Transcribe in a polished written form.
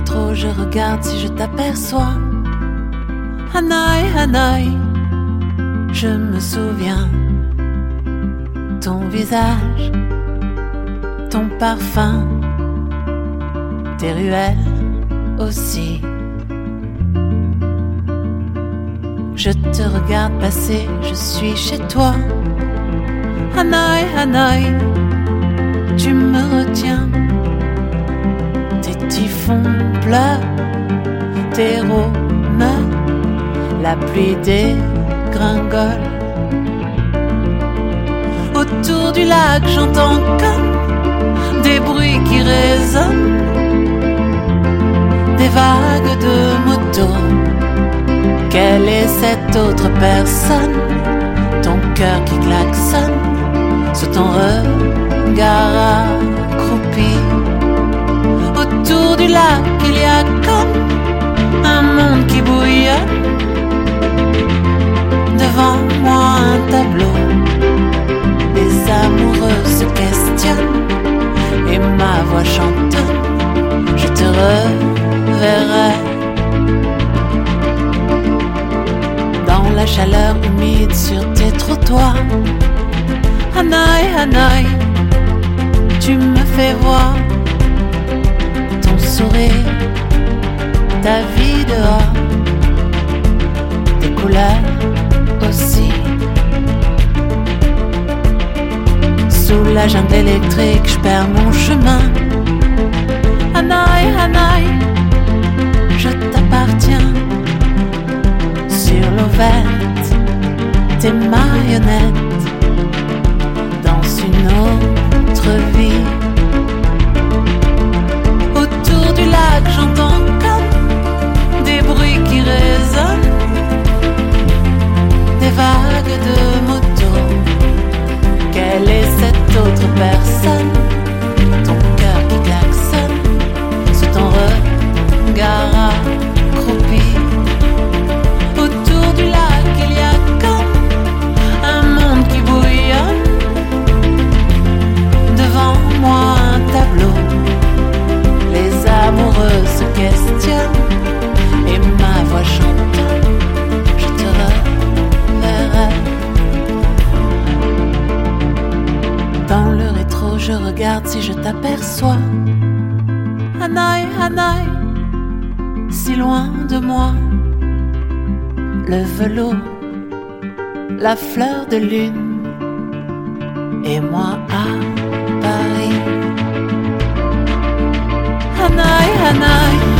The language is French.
rétro, je regarde si je t'aperçois. Hanaï, Hanaï, je me souviens. Ton visage, ton parfum, tes ruelles aussi. Je te regarde passer, je suis chez toi. Hanaï, Hanaï, tu me retiens. Tes typhons pleurent, tes rhônes, la pluie dégringole. Autour du lac, j'entends comme des bruits qui résonnent, des vagues de motos. Quelle est cette autre personne? Ton cœur qui klaxonne sous ton regard accroupi. Autour du lac, il y a comme un monde qui bouillonne. Devant moi, un tableau. Les amoureux se questionnent et ma voix chantonne. Je te reverrai dans la chaleur humide sur tes trottoirs. Hanaï, Hanaï, tu me fais voir ton sourire, ta vie dehors, tes couleurs aussi. Sous la jungle électrique, je perds mon chemin. Hanaï, Hanaï, je t'appartiens. Sur l'eau verte, tes marionnettes dansent une autre vie. Autour du lac, j'entends comme des bruits qui résonnent, des vagues de motos. Quelle est cette autre personne? Ton cœur qui klaxonne sous ton regard accroupi. Autour du lac, il y a comme un monde qui bouillonne. Devant moi, un tableau. Les amoureux se questionnent et ma voix chantonne. Je te reverrai. Dans le rétro, je regarde si je t'aperçois. Hanaï, Hanaï, si loin de moi. Le velours, la fleur de lune, et moi à Paris. Hanaï, Hanaï.